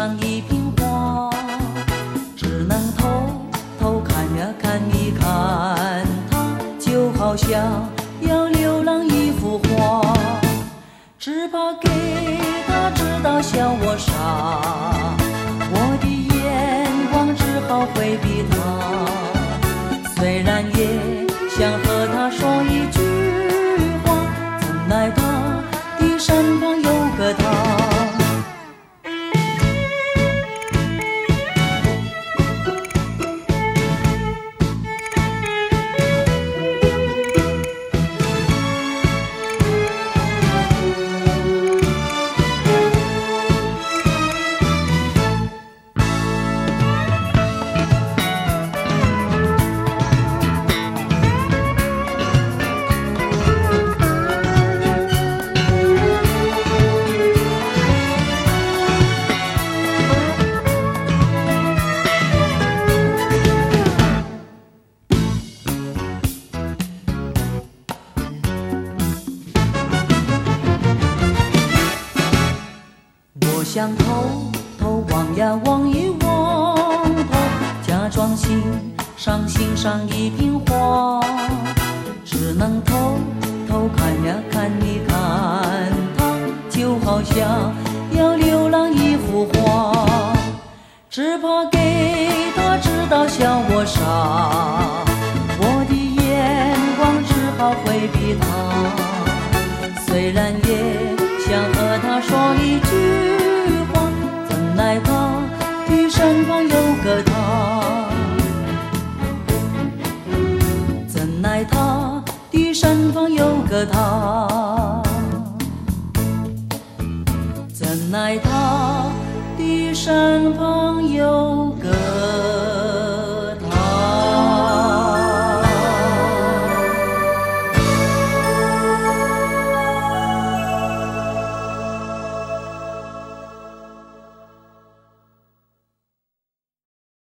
上一瓶花，只能偷看呀看一看它，就好像要流浪一幅画，只怕给他知道笑我傻，我的眼光只好回避他，虽然也想和他说一句话，怎奈他的身旁有个他。我想偷望呀望一望他，假装欣赏一瓶花，只能偷看呀看一看他，就好像要流浪一幅画，只怕给他知道笑我傻，我的眼光只好回避他，虽然也想和他说一句话，怎奈他的身旁有个他，怎奈他的身旁有个他，怎奈他的身旁有